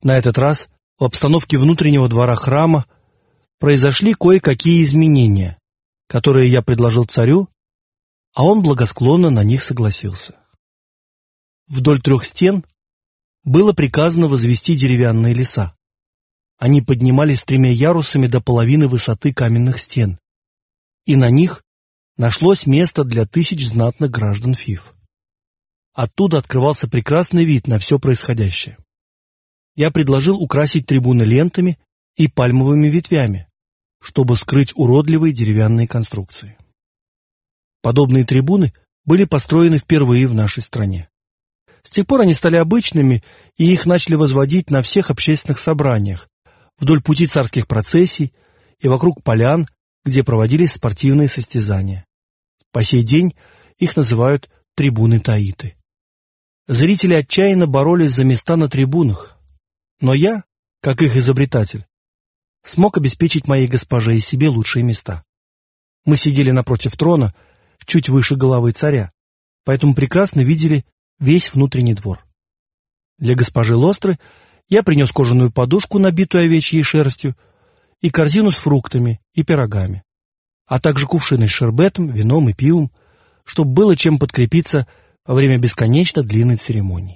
На этот раз в обстановке внутреннего двора храма произошли кое-какие изменения, которые я предложил царю, а он благосклонно на них согласился. Вдоль 3 стен было приказано возвести деревянные леса. Они поднимались 3 ярусами до половины высоты каменных стен, и на них нашлось место для 1000 знатных граждан Фив. Оттуда открывался прекрасный вид на все происходящее. Я предложил украсить трибуны лентами и пальмовыми ветвями, чтобы скрыть уродливые деревянные конструкции. Подобные трибуны были построены впервые в нашей стране. С тех пор они стали обычными, и их начали возводить на всех общественных собраниях, вдоль пути царских процессий и вокруг полян, где проводились спортивные состязания. По сей день их называют трибуны Таиты. Зрители отчаянно боролись за места на трибунах, но я, как их изобретатель, смог обеспечить моей госпоже и себе лучшие места. Мы сидели напротив трона, чуть выше головы царя, поэтому прекрасно видели весь внутренний двор. Для госпожи Лостры я принес кожаную подушку, набитую овечьей шерстью, и корзину с фруктами и пирогами, а также кувшины с шербетом, вином и пивом, чтобы было чем подкрепиться во время бесконечно длинной церемонии.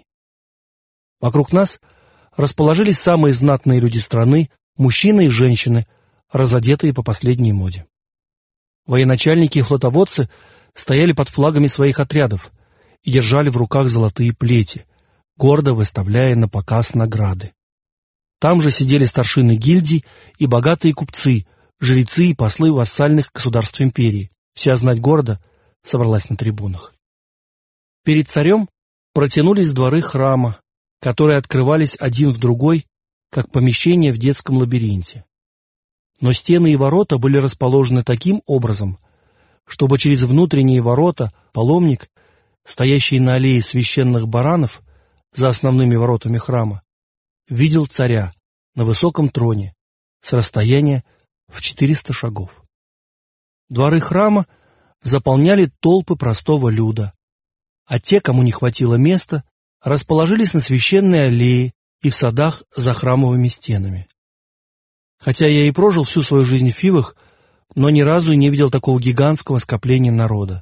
Вокруг нас расположились самые знатные люди страны, мужчины и женщины, разодетые по последней моде. Военачальники и флотоводцы стояли под флагами своих отрядов и держали в руках золотые плети, гордо выставляя на показ награды. Там же сидели старшины гильдий и богатые купцы, жрецы и послы вассальных государств империи. Вся знать города собралась на трибунах. Перед царем протянулись дворы храма, которые открывались один в другой, как помещения в детском лабиринте. Но стены и ворота были расположены таким образом, чтобы через внутренние ворота паломник, стоящий на аллее священных баранов за основными воротами храма, видел царя на высоком троне с расстояния в 400 шагов. Дворы храма заполняли толпы простого люда, а те, кому не хватило места, расположились на священной аллее и в садах за храмовыми стенами. Хотя я и прожил всю свою жизнь в Фивах, но ни разу не видел такого гигантского скопления народа.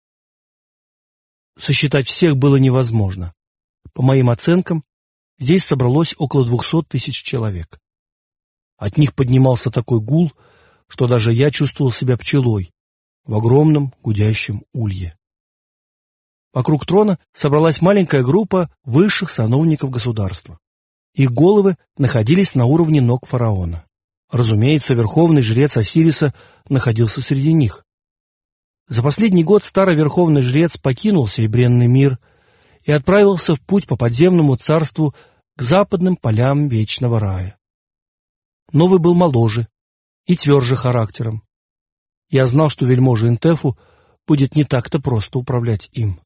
Сосчитать всех было невозможно. По моим оценкам, здесь собралось около 200 тысяч человек. От них поднимался такой гул, что даже я чувствовал себя пчелой в огромном гудящем улье. Вокруг трона собралась маленькая группа высших сановников государства. Их головы находились на уровне ног фараона. Разумеется, верховный жрец Осириса находился среди них. За последний год старый верховный жрец покинул серебряный мир и отправился в путь по подземному царству к западным полям вечного рая. Новый был моложе и тверже характером. Я знал, что вельможе Интефу будет не так-то просто управлять им.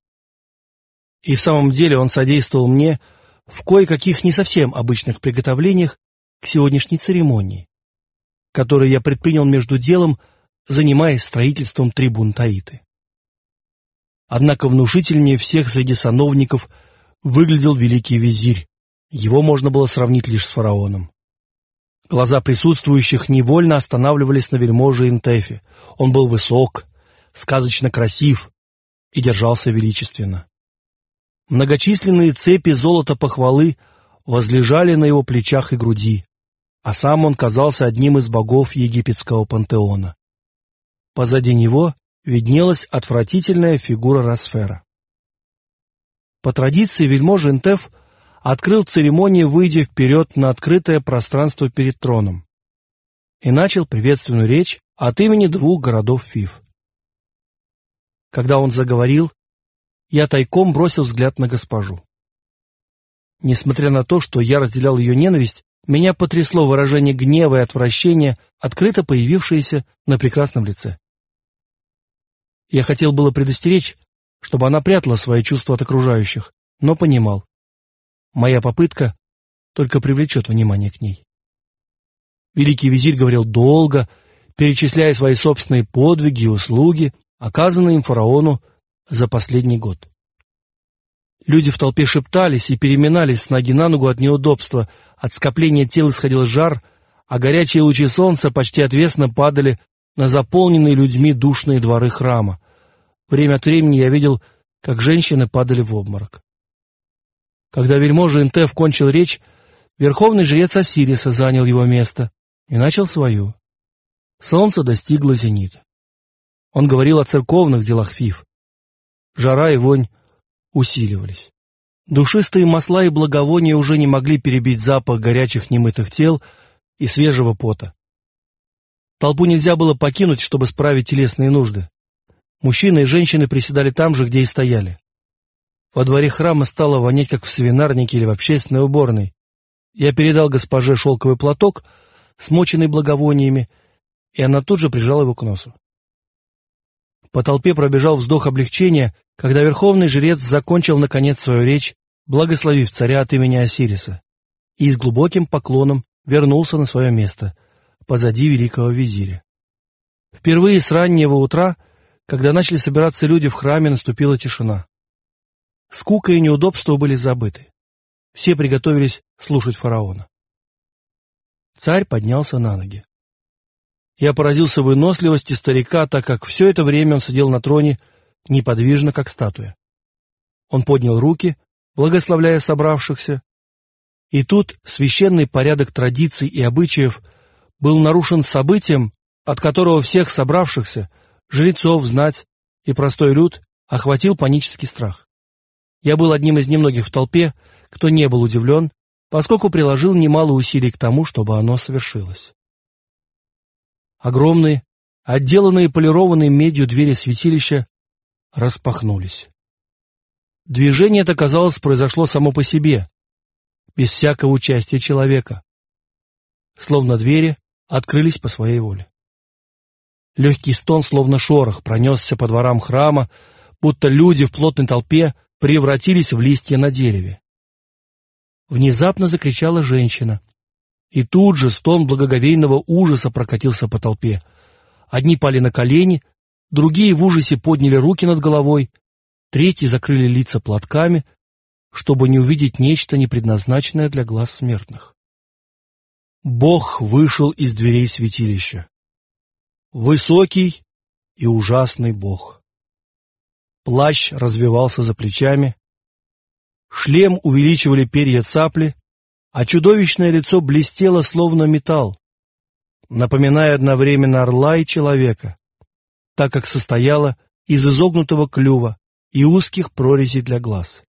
И в самом деле он содействовал мне в кое-каких не совсем обычных приготовлениях к сегодняшней церемонии, которую я предпринял между делом, занимаясь строительством трибун Таиты. Однако внушительнее всех среди сановников выглядел великий визирь. Его можно было сравнить лишь с фараоном. Глаза присутствующих невольно останавливались на вельможе Интефе. Он был высок, сказочно красив и держался величественно. Многочисленные цепи золота похвалы возлежали на его плечах и груди, а сам он казался одним из богов египетского пантеона. Позади него виднелась отвратительная фигура Росфера. По традиции вельможа Интеф открыл церемонию, выйдя вперед на открытое пространство перед троном, и начал приветственную речь от имени 2 городов Фив. Когда он заговорил, я тайком бросил взгляд на госпожу. Несмотря на то, что я разделял ее ненависть, меня потрясло выражение гнева и отвращения, открыто появившееся на прекрасном лице. Я хотел было предостеречь, чтобы она прятала свои чувства от окружающих, но понимал, моя попытка только привлечет внимание к ней. Великий визирь говорил долго, перечисляя свои собственные подвиги и услуги, оказанные им фараону за последний год. Люди в толпе шептались и переминались с ноги на ногу от неудобства, от скопления тел исходил жар, а горячие лучи солнца почти отвесно падали на заполненные людьми душные дворы храма. Время от времени я видел, как женщины падали в обморок. Когда вельможа Интеф кончил речь, верховный жрец Осириса занял его место и начал свою. Солнце достигло зенита. Он говорил о церковных делах Фиф. Жара и вонь усиливались. Душистые масла и благовония уже не могли перебить запах горячих немытых тел и свежего пота. Толпу нельзя было покинуть, чтобы справить телесные нужды. Мужчины и женщины приседали там же, где и стояли. Во дворе храма стало вонять, как в свинарнике или в общественной уборной. Я передал госпоже шелковый платок, смоченный благовониями, и она тут же прижала его к носу. По толпе пробежал вздох облегчения, когда верховный жрец закончил наконец свою речь, благословив царя от имени Осириса, и с глубоким поклоном вернулся на свое место, позади великого визиря. Впервые с раннего утра, когда начали собираться люди в храме, наступила тишина. Скука и неудобства были забыты. Все приготовились слушать фараона. Царь поднялся на ноги. Я поразился выносливости старика, так как все это время он сидел на троне неподвижно, как статуя. Он поднял руки, благословляя собравшихся, и тут священный порядок традиций и обычаев был нарушен событием, от которого всех собравшихся, жрецов, знать и простой люд, охватил панический страх. Я был одним из немногих в толпе, кто не был удивлен, поскольку приложил немало усилий к тому, чтобы оно совершилось. Огромные, отделанные полированной медью двери святилища распахнулись. Движение это, казалось, произошло само по себе, без всякого участия человека, словно двери открылись по своей воле. Легкий стон, словно шорох, пронесся по дворам храма, будто люди в плотной толпе превратились в листья на дереве. Внезапно закричала женщина, и тут же стон благоговейного ужаса прокатился по толпе. Одни пали на колени, другие в ужасе подняли руки над головой, третьи закрыли лица платками, чтобы не увидеть нечто, непредназначенное для глаз смертных. Бог вышел из дверей святилища. Высокий и ужасный Бог. Плащ развевался за плечами, шлем увеличивали перья цапли, а чудовищное лицо блестело, словно металл, напоминая одновременно орла и человека, так как состояло из изогнутого клюва и узких прорезей для глаз.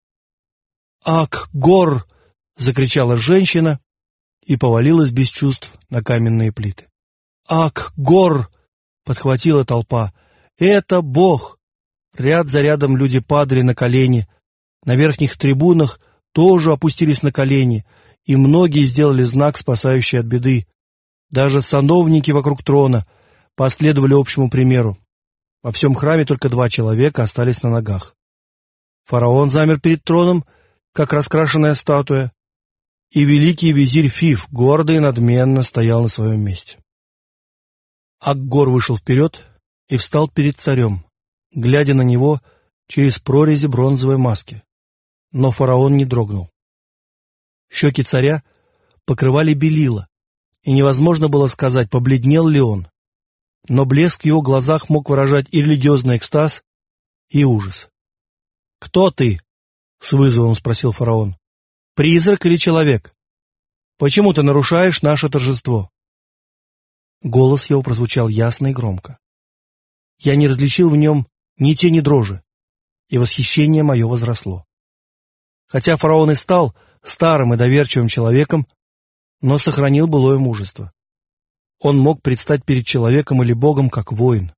«Ак-гор!» — закричала женщина и повалилась без чувств на каменные плиты. «Ак-гор!» — подхватила толпа. «Это Бог!» Ряд за рядом люди падали на колени, на верхних трибунах тоже опустились на колени, и многие сделали знак, спасающий от беды. Даже сановники вокруг трона последовали общему примеру. Во всем храме только 2 человека остались на ногах. Фараон замер перед троном, как раскрашенная статуя, и великий визирь Фиф гордо и надменно стоял на своем месте. Ак-гор вышел вперед и встал перед царем, глядя на него через прорези бронзовой маски. Но фараон не дрогнул. Щеки царя покрывали белила, и невозможно было сказать, побледнел ли он. Но блеск в его глазах мог выражать и религиозный экстаз, и ужас. «Кто ты?» — с вызовом спросил фараон. «Призрак или человек? Почему ты нарушаешь наше торжество?» Голос его прозвучал ясно и громко. Я не различил в нем ни тени дрожи, и восхищение мое возросло. Хотя фараон и стал старым и доверчивым человеком, но сохранил былое мужество. Он мог предстать перед человеком или Богом как воин.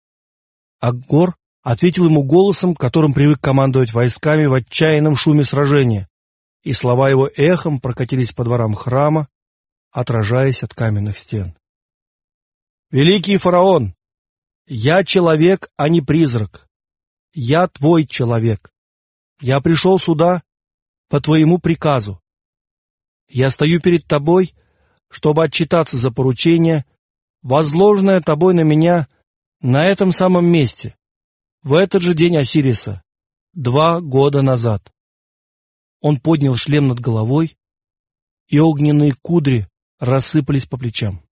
Ак-гор ответил ему голосом, которым привык командовать войсками в отчаянном шуме сражения, и слова его эхом прокатились по дворам храма, отражаясь от каменных стен. «Великий фараон, я человек, а не призрак. Я твой человек. Я пришел сюда по твоему приказу. Я стою перед тобой, чтобы отчитаться за поручение, возложенное тобой на меня на этом самом месте, в этот же день Осириса, 2 года назад. Он поднял шлем над головой, и огненные кудри рассыпались по плечам.